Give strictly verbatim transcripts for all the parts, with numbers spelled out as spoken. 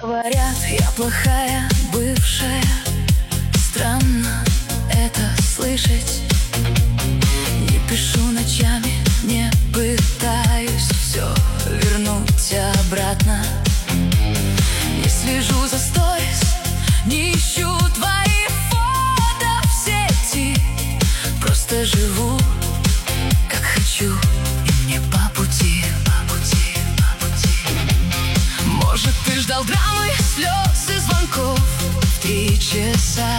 Говорят, я плохая бывшая. Странно это слышать. Не пишу ночами, не пытаюсь все вернуть обратно. Не слежу за сторис, не ищу твои фото в сети. Просто живу как хочу, и мне по пути, по пути, по пути. Может, ты ждал драмы, слез и звонков в три часа,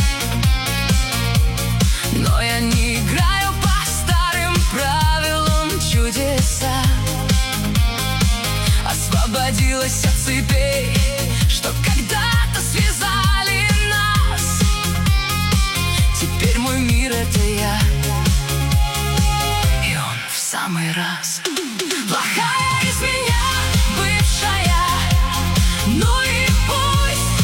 но я не играю по старым правилам чудеса. Освободилась от цепей, что когда-то связали нас. Теперь мой мир — это я, и он в самый раз. Плохая из меня бывшая, ну и пусть.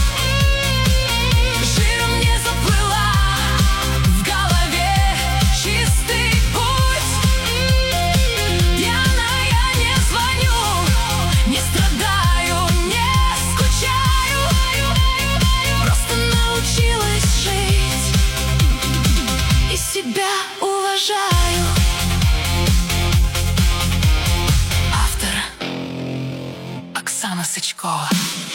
Жиром не заплыла, в голове чистый путь. Пьяная не звоню, не страдаю, не скучаю. Просто научилась жить и себя уважаю. Автор Оксана Сычкова.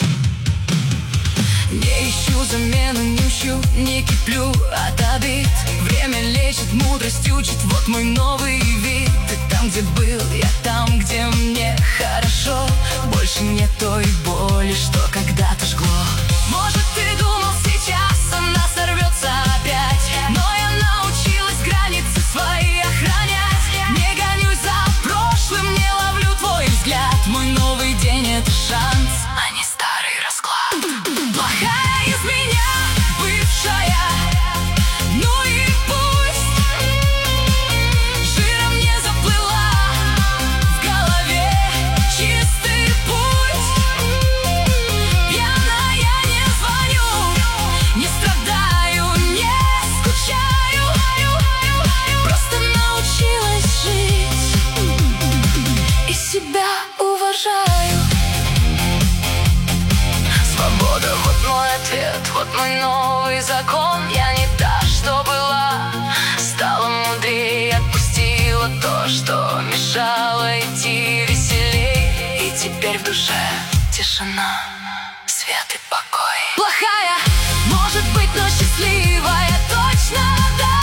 Не ищу замену, не ищу, не киплю от обид. Время лечит, мудрость учит, вот мой новый вид. Ты там, где был, я там, где мне хорошо. Больше нет той боли, что когда-то жгло. Может, ты думал, сейчас она сорвется опять, но я научилась границы свои охранять. Не гонюсь за прошлым, не ловлю твой взгляд. Мой новый день — это шанс, а не старый расклад. Плохая из меня бывшая, ну и пусть. Жиром не заплыла, в голове чистый путь. Пьяная не звоню, не страдаю, не скучаю. Просто научилась жить и себя уважаю. Свобода — вот мой ответ, вот мой новый закон. Я не та, что была, стала мудрее, отпустила то, что мешало идти веселей. И теперь в душе тишина, свет и покой. Плохая, может быть, но счастливая точно, да.